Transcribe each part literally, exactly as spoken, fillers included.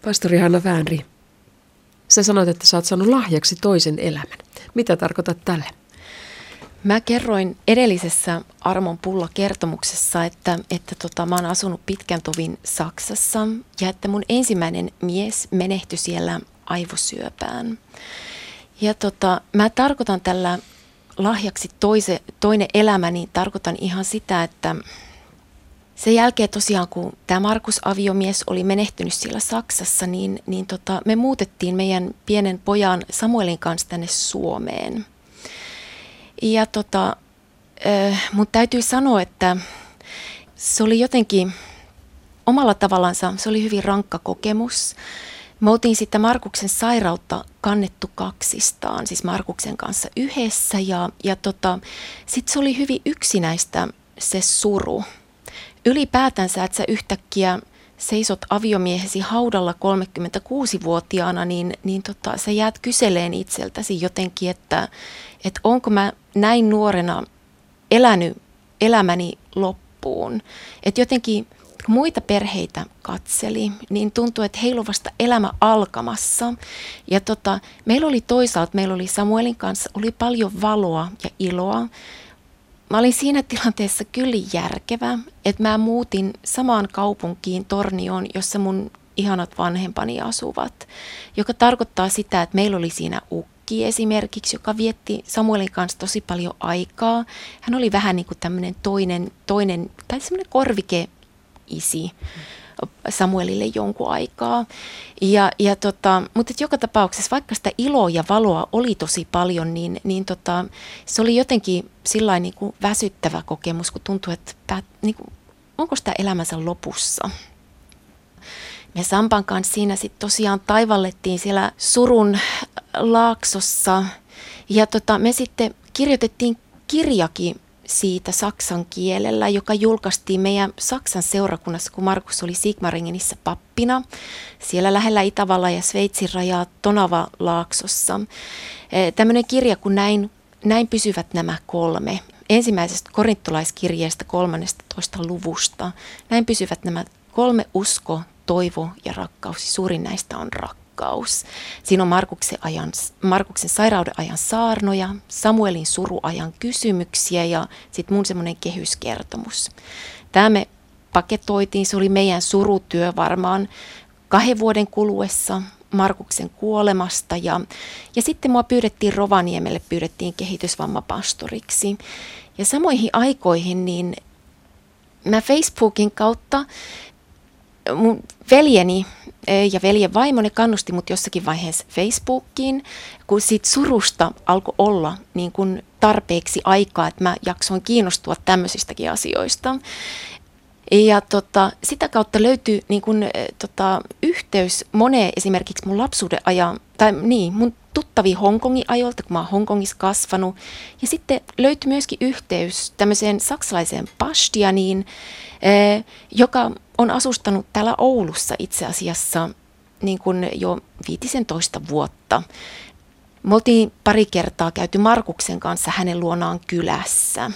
Pastori Hanna Väänri, sä sanoit, että sä oot saanut lahjaksi toisen elämän. Mitä tarkoitat tällä? Mä kerroin edellisessä Armon Pulla-kertomuksessa, että, että tota, mä oon asunut pitkän tovin Saksassa ja että mun ensimmäinen mies menehtyi siellä aivosyöpään. Ja tota, mä tarkoitan tällä lahjaksi toise, toinen elämä, niin tarkoitan ihan sitä, että sen jälkeen tosiaan, kun tämä Markus-aviomies oli menehtynyt siellä Saksassa, niin, niin tota, me muutettiin meidän pienen pojan Samuelin kanssa tänne Suomeen. Ja tota, äh, mun täytyy sanoa, että se oli jotenkin omalla tavallansa, se oli hyvin rankka kokemus. Me oltiin sitten Markuksen sairautta kannettu kaksistaan, siis Markuksen kanssa yhdessä. Ja, ja tota, sitten se oli hyvin yksinäistä se suru. Ylipäätänsä, että sä yhtäkkiä seisot aviomiehesi haudalla kolmekymmentäkuusivuotiaana, niin, niin tota, sä jäät kyseleen itseltäsi jotenkin, että, että onko mä näin nuorena elänyt elämäni loppuun. Että jotenkin kun muita perheitä katseli, niin tuntui, että heillä on vasta elämä alkamassa. Ja tota, meillä oli toisaalta, meillä oli Samuelin kanssa, oli paljon valoa ja iloa. Mä olin siinä tilanteessa kyllä järkevä, että mä muutin samaan kaupunkiin Tornioon, jossa mun ihanat vanhempani asuvat, joka tarkoittaa sitä, että meillä oli siinä ukki esimerkiksi, joka vietti Samuelin kanssa tosi paljon aikaa. Hän oli vähän niin kuin tämmöinen toinen, toinen tai semmoinen korvike-isi Samuelille jonkun aikaa. Ja, ja tota, mutta joka tapauksessa, vaikka sitä iloa ja valoa oli tosi paljon, niin, niin tota, se oli jotenkin sillain niin kuin väsyttävä kokemus, kun tuntui, että pää, niin kuin, onko sitä elämänsä lopussa. Me Sampan kanssa siinä sitten tosiaan taivallettiin siellä surun laaksossa ja tota, me sitten kirjoitettiin kirjakin siitä saksan kielellä, joka julkaistiin meidän Saksan seurakunnassa, kun Markus oli Sigmaringenissä pappina, siellä lähellä Itävallan ja Sveitsin rajaa Tonava-laaksossa. Tämmöinen kirja, kun näin, näin pysyvät nämä kolme. Ensimmäisestä korintolaiskirjeestä kolmannestatoista luvusta. Näin pysyvät nämä kolme: usko, toivo ja rakkaus. Suurin näistä on rakkaus. Siinä on Markuksen, ajan, Markuksen sairauden ajan saarnoja, Samuelin suruajan kysymyksiä ja sitten mun semmoinen kehyskertomus. Tämä me paketoitiin, se oli meidän surutyö varmaan kahden vuoden kuluessa Markuksen kuolemasta. Ja, ja sitten mua pyydettiin Rovaniemelle, pyydettiin kehitysvammapastoriksi. Ja samoihin aikoihin niin mä Facebookin kautta mun veljeni ja veljen vaimoni kannusti mut jossakin vaiheessa Facebookiin, kun siitä surusta alkoi olla niin kun tarpeeksi aikaa, että mä jaksoin kiinnostua tämmöisistäkin asioista. Ja tota, sitä kautta löytyi niin kun, tota, yhteys moneen esimerkiksi mun lapsuuden ajan, tai niin, mun tuttavia Hongkongin ajoilta, kun mä oon Hongkongissa kasvanut. Ja sitten löytyi myöskin yhteys tämmöiseen saksalaiseen Bastianiin, eh, joka on asustanut täällä Oulussa itse asiassa niin kuin jo viitisentoista vuotta. Me oltiin pari kertaa käyty Markuksen kanssa hänen luonaan kylässä.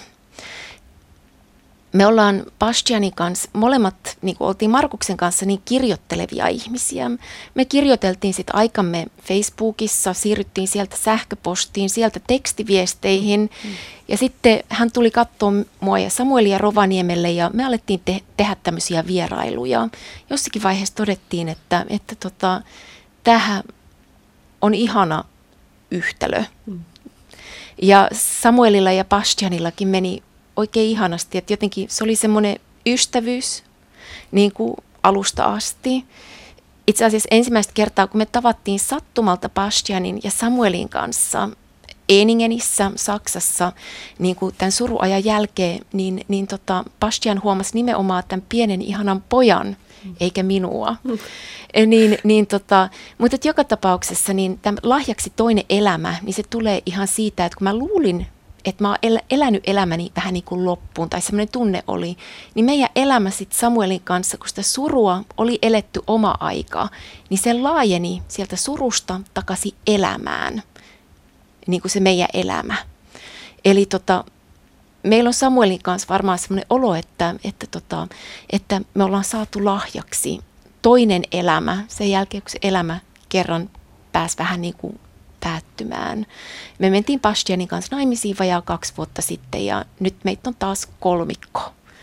Me ollaan Bastianin kanssa, molemmat niin kuin oltiin Markuksen kanssa niin kirjoittelevia ihmisiä. Me kirjoiteltiin sitten aikamme Facebookissa, siirryttiin sieltä sähköpostiin, sieltä tekstiviesteihin. Mm. Ja sitten hän tuli katsoa mua ja Samuelia Rovaniemelle ja me alettiin te- tehdä tämmöisiä vierailuja. Jossakin vaiheessa todettiin, että, että tota, tämähän on ihana yhtälö. Mm. Ja Samuelilla ja Bastianillakin meni oikein ihanasti, että jotenkin se oli semmoinen ystävyys niin kuin alusta asti. Itse asiassa ensimmäistä kertaa, kun me tavattiin sattumalta Bastianin ja Samuelin kanssa Eningenissä, Saksassa, niin kuin tämän suruajan jälkeen, niin, niin tota, Bastian huomasi nimenomaan tämän pienen ihanan pojan, eikä minua. Mm. Niin, niin tota, mutta joka tapauksessa niin tämän lahjaksi toinen elämä, niin se tulee ihan siitä, että kun mä luulin, että mä oon el- elänyt elämäni vähän niin kuin loppuun, tai semmoinen tunne oli, niin meidän elämä sitten Samuelin kanssa, kun sitä surua oli eletty oma aika, niin se laajeni sieltä surusta takaisin elämään, niin kuin se meidän elämä. Eli tota, meillä on Samuelin kanssa varmaan semmoinen olo, että, että, tota, että me ollaan saatu lahjaksi toinen elämä, sen jälkeen kun se elämä kerran pääsi vähän niin kuin päättymään. Me mentiin Bastianin kanssa naimisiin vajaa kaksi vuotta sitten ja nyt meitä on taas kolmikko.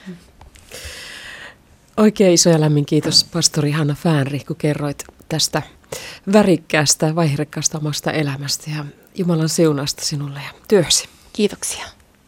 Oikein iso ja lämmin kiitos pastori Hanna Fäänri, kun kerroit tästä värikkäästä, vaihdekkaasta omasta elämästä ja Jumalan siunasta sinulle ja työsi. Kiitoksia.